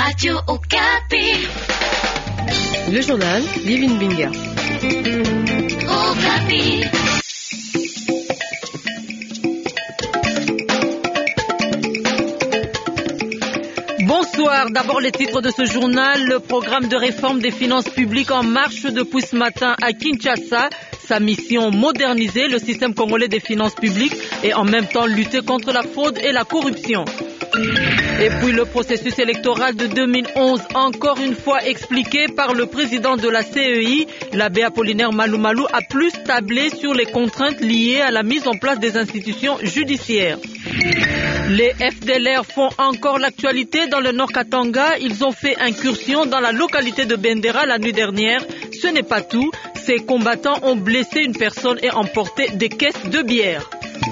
Radio Okapi. Le journal Livin Binga. Okapi. Bonsoir. D'abord les titres de ce journal. Le programme de réforme des finances publiques en marche depuis ce matin à Kinshasa. Sa mission, moderniser le système congolais des finances publiques et en même temps lutter contre la fraude et la corruption. Et puis le processus électoral de 2011, encore une fois expliqué par le président de la CEI, l'abbé Apollinaire Malou Malou, a plus tablé sur les contraintes liées à la mise en place des institutions judiciaires. Les FDLR font encore l'actualité dans le Nord Katanga. Ils ont fait incursion dans la localité de Bendera la nuit dernière. Ce n'est pas tout. Ces combattants ont blessé une personne et emporté des caisses de bière.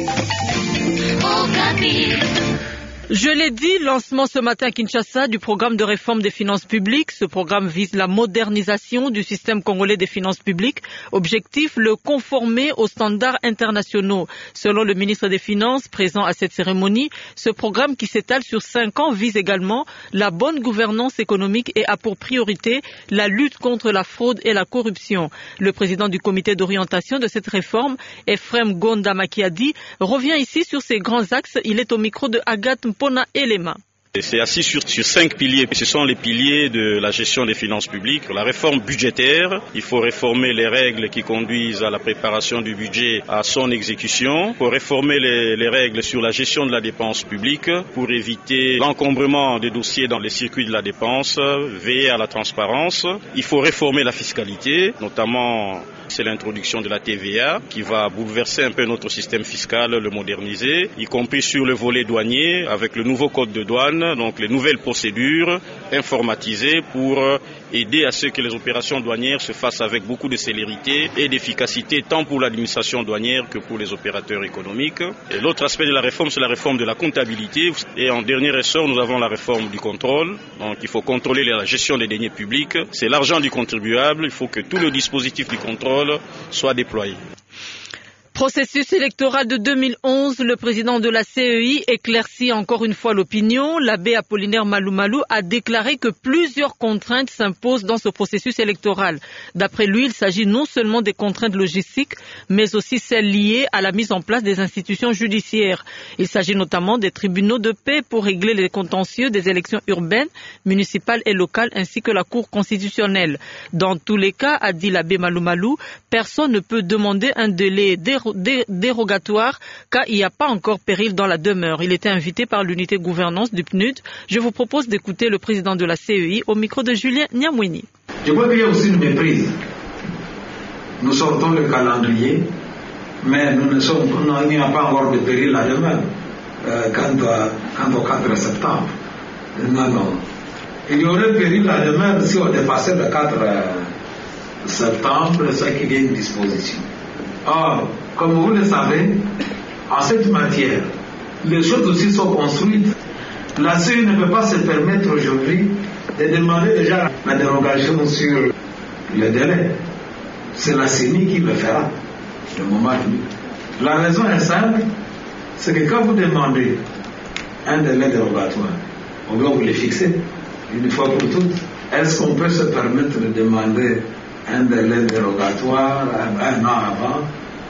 Je l'ai dit, lancement ce matin à Kinshasa du programme de réforme des finances publiques. Ce programme vise la modernisation du système congolais des finances publiques. Objectif, le conformer aux standards internationaux. Selon le ministre des Finances présent à cette cérémonie, ce programme qui s'étale sur 5 ans vise également la bonne gouvernance économique et a pour priorité la lutte contre la fraude et la corruption. Le président du comité d'orientation de cette réforme, Ephraim Gonda Makiadi, revient ici sur ces grands axes. Il est au micro de Agathe Mpona Elema. C'est assis sur 5 piliers. Ce sont les piliers de la gestion des finances publiques. La réforme budgétaire, il faut réformer les règles qui conduisent à la préparation du budget, à son exécution. Il faut réformer les règles sur la gestion de la dépense publique pour éviter l'encombrement des dossiers dans les circuits de la dépense, veiller à la transparence. Il faut réformer la fiscalité, notamment c'est l'introduction de la TVA qui va bouleverser un peu notre système fiscal, le moderniser, y compris sur le volet douanier avec le nouveau code de douane. Donc les nouvelles procédures informatisées pour aider à ce que les opérations douanières se fassent avec beaucoup de célérité et d'efficacité tant pour l'administration douanière que pour les opérateurs économiques. Et l'autre aspect de la réforme, c'est la réforme de la comptabilité. Et en dernier ressort, nous avons la réforme du contrôle. Donc il faut contrôler la gestion des deniers publics. C'est l'argent du contribuable. Il faut que tout le dispositif du contrôle soit déployé. Processus électoral de 2011, le président de la CEI éclaircit encore une fois l'opinion. L'abbé Apollinaire Malou Malou a déclaré que plusieurs contraintes s'imposent dans ce processus électoral. D'après lui, il s'agit non seulement des contraintes logistiques, mais aussi celles liées à la mise en place des institutions judiciaires. Il s'agit notamment des tribunaux de paix pour régler les contentieux des élections urbaines, municipales et locales, ainsi que la Cour constitutionnelle. Dans tous les cas, a dit l'abbé Malou Malou, personne ne peut demander un délai dérogatoire car il n'y a pas encore péril dans la demeure. Il était invité par l'unité gouvernance du PNUD. Je vous propose d'écouter le président de la CEI au micro de Julien Niamouini. Je crois qu'il y a aussi une méprise. Nous sortons le calendrier, mais il n'y a pas encore de péril la demeure quant au 4 septembre. Non. Il y aurait péril la demeure si on dépassait le 4 septembre, c'est qu'il y a une disposition. Or, comme vous le savez, en cette matière, les choses aussi sont construites. La CEI ne peut pas se permettre aujourd'hui de demander déjà la dérogation sur le délai. C'est la CENI qui le fera, le moment venu. La raison est simple, c'est que quand vous demandez un délai dérogatoire, on doit vous le fixer une fois pour toutes. Est-ce qu'on peut se permettre de demander un délai dérogatoire un an avant,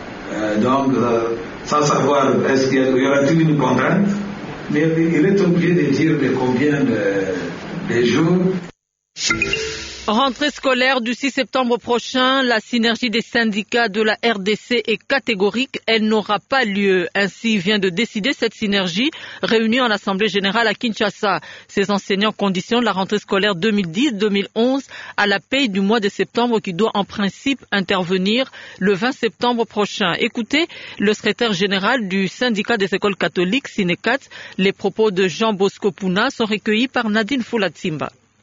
sans savoir est-ce qu'il y aura-t-il une contrainte, mais il est obligé de dire de combien de jours. Rentrée scolaire du 6 septembre prochain, la synergie des syndicats de la RDC est catégorique, elle n'aura pas lieu. Ainsi vient de décider cette synergie réunie en Assemblée générale à Kinshasa. Ces enseignants conditionnent la rentrée scolaire 2010-2011 à la paye du mois de septembre qui doit en principe intervenir le 20 septembre prochain. Écoutez le secrétaire général du syndicat des écoles catholiques, Sinecat. Les propos de Jean Bosco Pouna sont recueillis par Nadine Foulatsimba.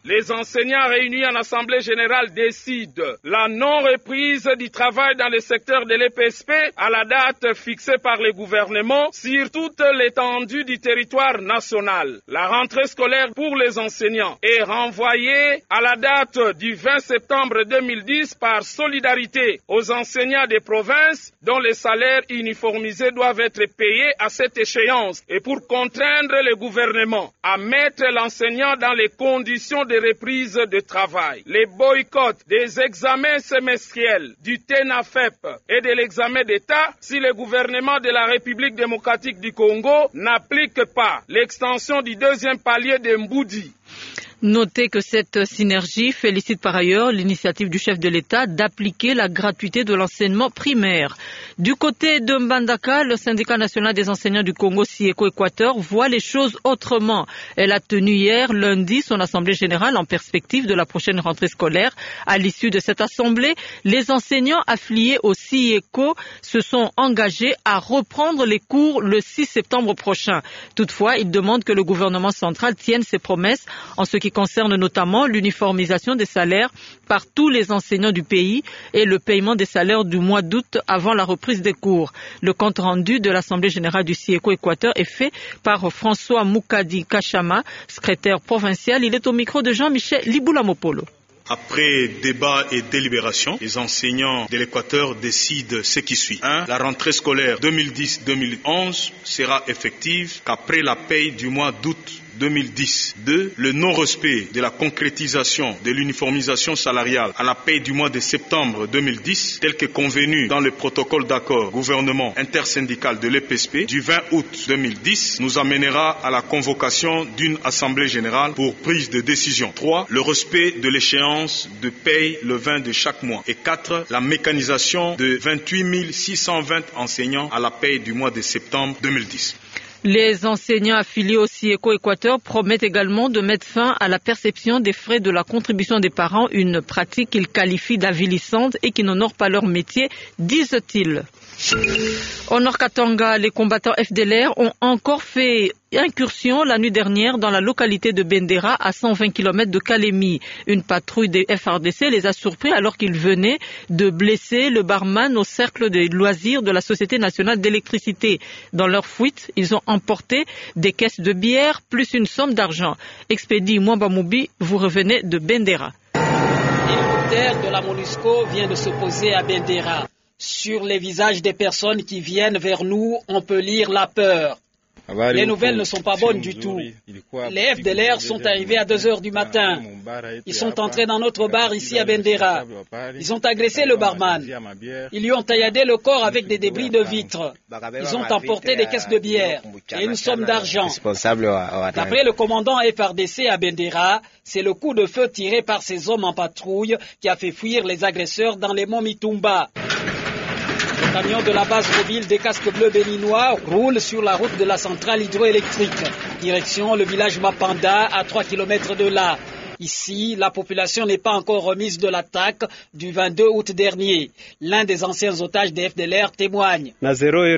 Les enseignants réunis en Assemblée générale décident la non-reprise du travail dans le secteur de l'EPSP à la date fixée par le gouvernement sur toute l'étendue du territoire national. La rentrée scolaire pour les enseignants est renvoyée à la date du 20 septembre 2010 par solidarité aux enseignants des provinces dont les salaires uniformisés doivent être payés à cette échéance et pour contraindre le gouvernement à mettre l'enseignant dans les conditions de reprise de travail. Les boycotts des examens semestriels du TENAFEP et de l'examen d'État si le gouvernement de la République démocratique du Congo n'applique pas l'extension du deuxième palier de Mboudi. Notez que cette synergie félicite par ailleurs l'initiative du chef de l'État d'appliquer la gratuité de l'enseignement primaire. Du côté de Mbandaka, le syndicat national des enseignants du Congo Sieko-Équateur voit les choses autrement. Elle a tenu hier, lundi, son assemblée générale en perspective de la prochaine rentrée scolaire. À l'issue de cette assemblée, les enseignants affiliés au Sieko se sont engagés à reprendre les cours le 6 septembre prochain. Toutefois, ils demandent que le gouvernement central tienne ses promesses en ce qui concerne notamment l'uniformisation des salaires par tous les enseignants du pays et le paiement des salaires du mois d'août avant la reprise des cours. Le compte rendu de l'Assemblée générale du Sieko-Équateur est fait par François Moukadi Kachama, secrétaire provincial. Il est au micro de Jean-Michel Liboulamopolo. Après débat et délibération, les enseignants de l'Équateur décident ce qui suit. 1. La rentrée scolaire 2010-2011 sera effective qu'après la paye du mois d'août 2010. 2. Le non-respect de la concrétisation de l'uniformisation salariale à la paye du mois de septembre 2010, tel que convenu dans le protocole d'accord gouvernement intersyndical de l'EPSP du 20 août 2010, nous amènera à la convocation d'une assemblée générale pour prise de décision. 3. Le respect de l'échéance de paye le 20 de chaque mois. Et 4. La mécanisation de 28 620 enseignants à la paye du mois de septembre 2010. Les enseignants affiliés au Sieko-Équateur promettent également de mettre fin à la perception des frais de la contribution des parents, une pratique qu'ils qualifient d'avilissante et qui n'honore pas leur métier, disent-ils. Au Nord-Katanga, les combattants FDLR ont encore fait incursion la nuit dernière dans la localité de Bendera, à 120 km de Kalemi. Une patrouille des FARDC les a surpris alors qu'ils venaient de blesser le barman au cercle des loisirs de la Société nationale d'électricité. Dans leur fuite, ils ont emporté des caisses de bière plus une somme d'argent. Expédie Mwambamoubi, vous revenez de Bendera. L'hélicoptère de la MONUSCO vient de se poser à Bendera. Sur les visages des personnes qui viennent vers nous, on peut lire la peur. Les nouvelles ne sont pas bonnes du tout. Les FDLR sont arrivés à 2 heures du matin. Ils sont entrés dans notre bar ici à Bendera. Ils ont agressé le barman. Ils lui ont tailladé le corps avec des débris de vitres. Ils ont emporté des caisses de bière et une somme d'argent. D'après le commandant FARDC à Bendera, c'est le coup de feu tiré par ces hommes en patrouille qui a fait fuir les agresseurs dans les monts Mitumba. Le camion de la base mobile des casques bleus béninois roule sur la route de la centrale hydroélectrique. Direction le village Mapanda, à 3 km de là. Ici, la population n'est pas encore remise de l'attaque du 22 août dernier. L'un des anciens otages des FDLR témoigne. À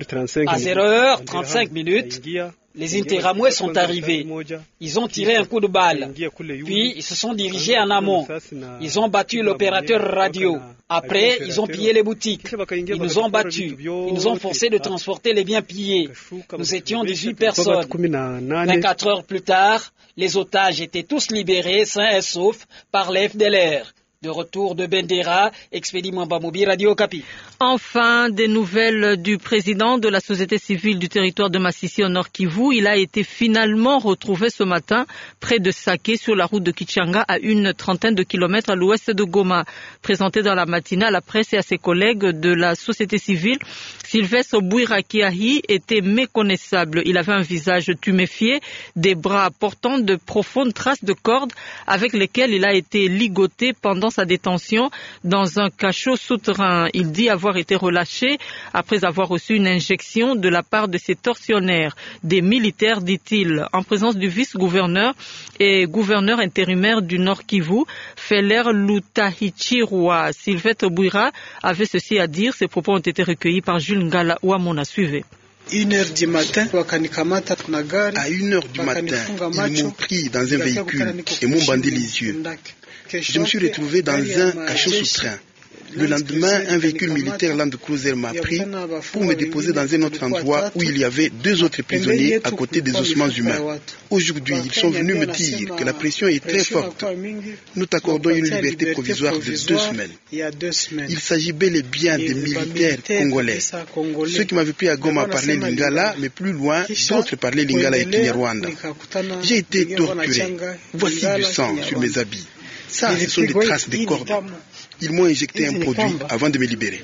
0h35 minutes, les Interamoués sont arrivés. Ils ont tiré un coup de balle. Puis, ils se sont dirigés en amont. Ils ont battu l'opérateur radio. Après, ils ont pillé les boutiques. Ils nous ont battus. Ils nous ont forcé de transporter les biens pillés. Nous étions 18 personnes. 24 heures plus tard, les otages étaient tous libérés, sains et saufs, par les FDLR. De retour de Bendera, Expédie Mwambamoubi, Radio Okapi. Enfin, des nouvelles du président de la société civile du territoire de Massissi au Nord Kivu. Il a été finalement retrouvé ce matin près de Saké sur la route de Kichanga à une trentaine de kilomètres à l'ouest de Goma. Présenté dans la matinée à la presse et à ses collègues de la société civile, Sylvestre Bouirakiahi était méconnaissable. Il avait un visage tuméfié, des bras portant de profondes traces de cordes avec lesquelles il a été ligoté pendant sa détention dans un cachot souterrain. Il dit avoir été relâché après avoir reçu une injection de la part de ses tortionnaires, des militaires, dit-il, en présence du vice-gouverneur et gouverneur intérimaire du Nord Kivu, Feller Lutahichirwa. Sylvestre Bouira avait ceci à dire. Ses propos ont été recueillis par Jules Ngala Ouamona. Suivez. 1h du matin, à 1h du matin, ils m'ont pris dans un véhicule et m'ont bandé les yeux. Je me suis retrouvé dans un cachot sous-train. Le lendemain, un véhicule militaire Land Cruiser m'a pris pour me déposer dans un autre endroit où il y avait 2 autres prisonniers à côté des ossements humains. Aujourd'hui, ils sont venus me dire que la pression est très forte. Nous t'accordons une liberté provisoire de 2 semaines. Il s'agit bel et bien des militaires congolais. Ceux qui m'avaient pris à Goma parlaient lingala, mais plus loin, d'autres parlaient lingala et Kinyarwanda. J'ai été torturé. Voici du sang sur mes habits. Ça, ce sont des traces de cordes. Ils m'ont injecté un produit avant de me libérer.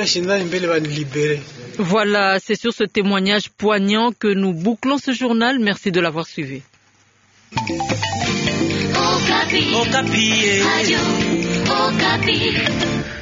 Voilà, c'est sur ce témoignage poignant que nous bouclons ce journal. Merci de l'avoir suivi. Okapi. Okapi. Radio Okapi.